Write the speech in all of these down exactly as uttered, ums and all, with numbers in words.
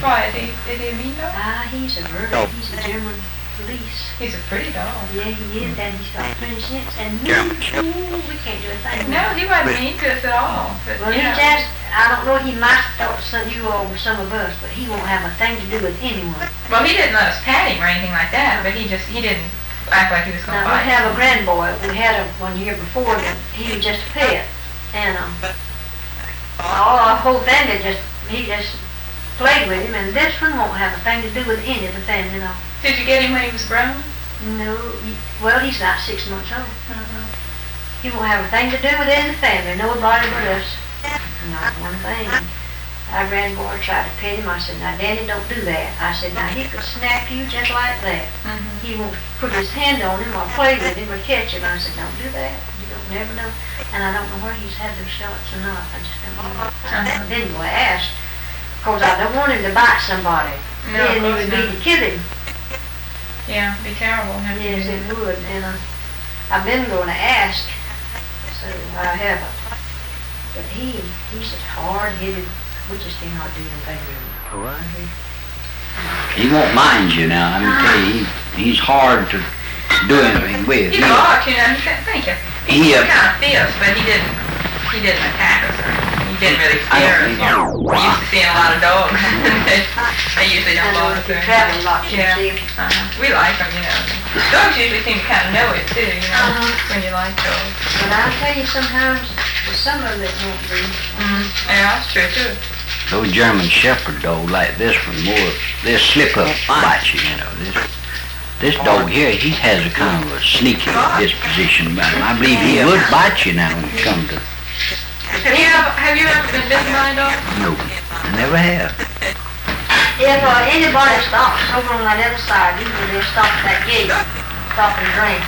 Why, is he, is he a mean dog? Ah, he's a very, he's a German police. He's a pretty dog. Yeah, he is, and he's got twenty cents, and no, ooh, we can't do a thing. No, he wasn't mean to us at all. But, Well, he you know, just, I don't know, he might have thought some, you all were some of us, but he won't have a thing to do with anyone. well, he didn't let us pat him or anything like that, but he just, he didn't act like he was going to Now, we bite have a us. grandboy, we had him one year before, and he was just a pet, and, um, all our whole family just, he just played with him, and this one won't have a thing to do with any of the family, no. Did you get him when he was grown? No, he- well, he's not six months old. Uh-huh. He won't have a thing to do with any of the family, nobody but us. Not one thing. Our grandboy tried to pet him. I said, now, Daddy, don't do that. I said, now, he could snap you just like that. Mm-hmm. He won't put his hand on him or play with him or catch him. I said, don't do that. You don't never know. And I don't know where he's had those shots or not. I just don't know. Uh-huh. Then anyway, I asked, because I don't want him to bite somebody. No, Then of it course would be not. to kill him. Yeah, be terrible. Have to Yes, do it that. would, and uh, I've been going to ask, so I haven't. But he, he's just hard-headed. We just cannot do anything with him. He won't mind you now, I'm gonna tell you, he, he's hard to do anything with. He He- barked, you know, he said, thank you. He, He uh, was kind of fierce, but he didn't, he didn't attack us or anything. He didn't really I scare don't us. think I- We used to see a lot of dogs. They usually don't I know bother if you us. travel a lot, you Yeah. see. Uh-huh. We like them, you know. Dogs usually seem to kind of know it too, you know, Uh-huh. when you like dogs. But I'll tell you, sometimes, there's some of it won't be. Mm-hmm. Yeah, that's true too. Those German Shepherd dogs like this one, more, they'll slip up and bite you, you know. This, this dog here, he has a kind of a sneaky disposition about him. I believe he would bite you now when it comes to, Have you ever, have you ever been bitten by a dog? no, I never have. If uh, anybody stops over on that other side, usually they'll stop at that gate, stop and drink.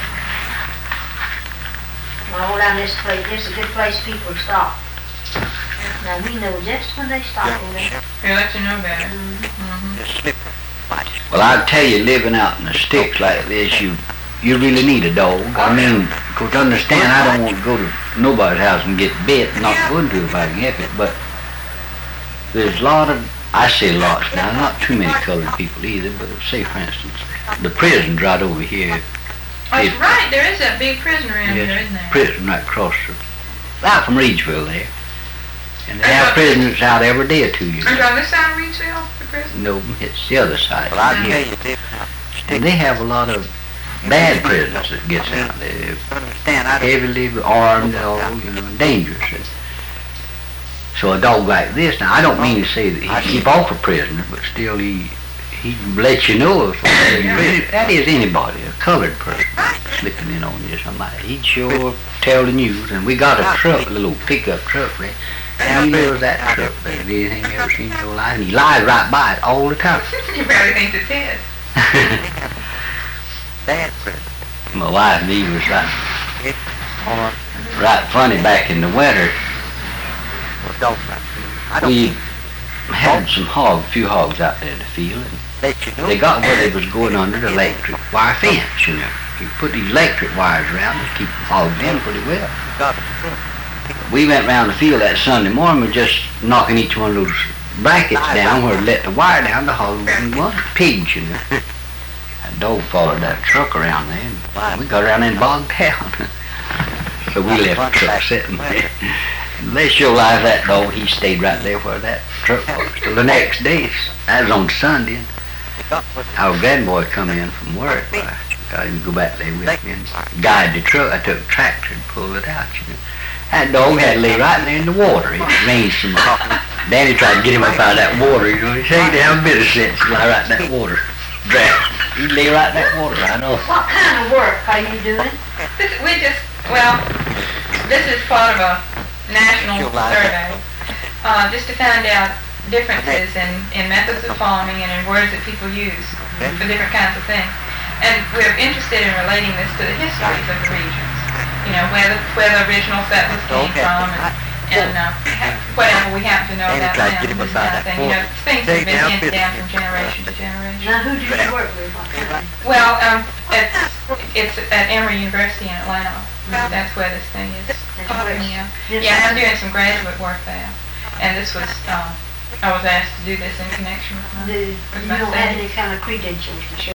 Well, all down this place, this is a good place people stop. Now, we know just when they stop over there. He'll let you know better. Mhm. Well, I'll tell you, living out in the sticks like this, you you really need a dog. I mean, to understand, I don't want to go to nobody's house and get bit. Not going to if I can help it, but there's a lot of, I say lots now, not too many colored people either, but say, for instance, the prison's right over here. Oh, that's right, there is that big prison around here, isn't there? Prison right across the, out from Reedsville there. And they have prisoners out every day or two, you Are you know. on this side of Reedsville, the prison? No, it's the other side. Well, I'll Yeah. tell you, And they have a lot of bad prisoners that gets out there. understand, I don't Heavily armed, all, you know, dangerous. So a dog like this, now I don't mean to say that he keep off a prisoner, but still he he let you know if that is anybody, a colored person slipping in on you or something like that. He'd sure tell the news. And we got a truck, a little pickup truck there. And he knows that truck better than anything you ever seen in your life. And he lies right by it all the time. You probably think it's his. bad prison. My wife and me was like Or, right funny back in the winter. or dog fight. I don't We had some hog, few hogs out there in the field. And let you know. they got where they was going under the electric wire fence, you know. You put these electric wires around to keep the hogs in pretty well. Got it. We went round the field that Sunday morning, we just knocking each one of those brackets down where it let the wire down, the hog wouldn't want pigs, you know. That dog followed that truck around there, and we got around there and bogged down. So we left the truck sitting there. Unless you life that dog, he stayed right there where that truck was. Till the next day, that was on Sunday, and our grandboy come in from work. I got him to go back there with me and guide the truck. I took a tractor and pulled it out, you know. That dog had to lay right there in the water. It rained some more. Danny tried to get him up out of that water, you know. He said he didn't have a bit of sense to lie right in that water. Draft. He'd lay right in that water, I know. What kind of work are you doing? This, we just, well, this is part of a national survey, uh, just to find out differences in, in methods of farming and in words that people use for different kinds of things. And we're interested in relating this to the histories of the regions. You know, where the, where the original settlers came from and, and uh, ha- whatever we happen to know about them, this kind of thing. You know, things that have been handed down from generation to generation. Now, who do you work with? What kind? Well, um, it's, it's at Emory University in Atlanta. That's where this thing is. That's where it's- Yeah, this- yeah, I'm doing some graduate work there. And this was, um, I was asked to do this in connection with my, Do, with you my don't have studies. any kind of credentials to show